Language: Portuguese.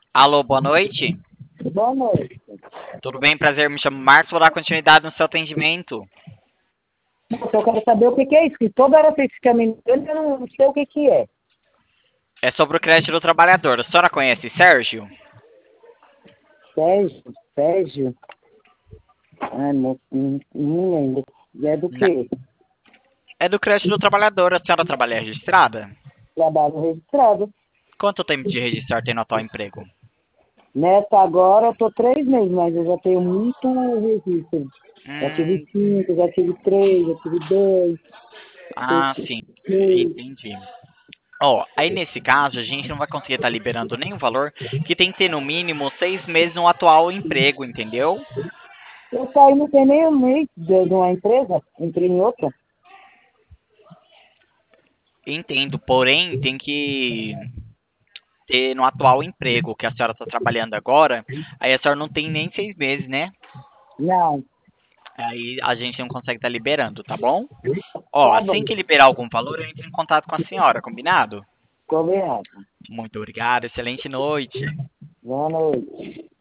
Alô, boa noite. Boa noite. Tudo bem? Prazer, me chamo Marcos, vou dar continuidade no seu atendimento. Nossa, eu quero saber o que é isso, que toda hora vocês ficam me ligando, eu não sei o que é. É sobre o crédito do trabalhador. A senhora conhece Sérgio? Sérgio? Ai, moço, não lembro. E é do Na- quê? É do crédito do trabalhador. A senhora trabalha registrada? Trabalho registrado. Quanto tempo de registrar tem no atual emprego? Nessa agora eu tô 3 meses, mas eu já tenho muito registro. Já tive Hum, 5, já tive 3, já tive 2, sim, 3. entendi. Ó, aí nesse caso a gente não vai conseguir estar liberando nenhum valor que tem que ter no mínimo 6 meses no atual emprego, entendeu? Eu saí não tem nem um mês de uma empresa, entrei em outra. Entendo, porém tem que ter no atual emprego que a senhora está trabalhando agora, aí a senhora não tem nem 6 meses, né? Não, Aí a gente não consegue estar liberando, tá bom? Ó, tá assim bom. que liberar algum valor, eu entro em contato com a senhora, combinado? Combinado. Muito obrigado, excelente noite. Boa noite.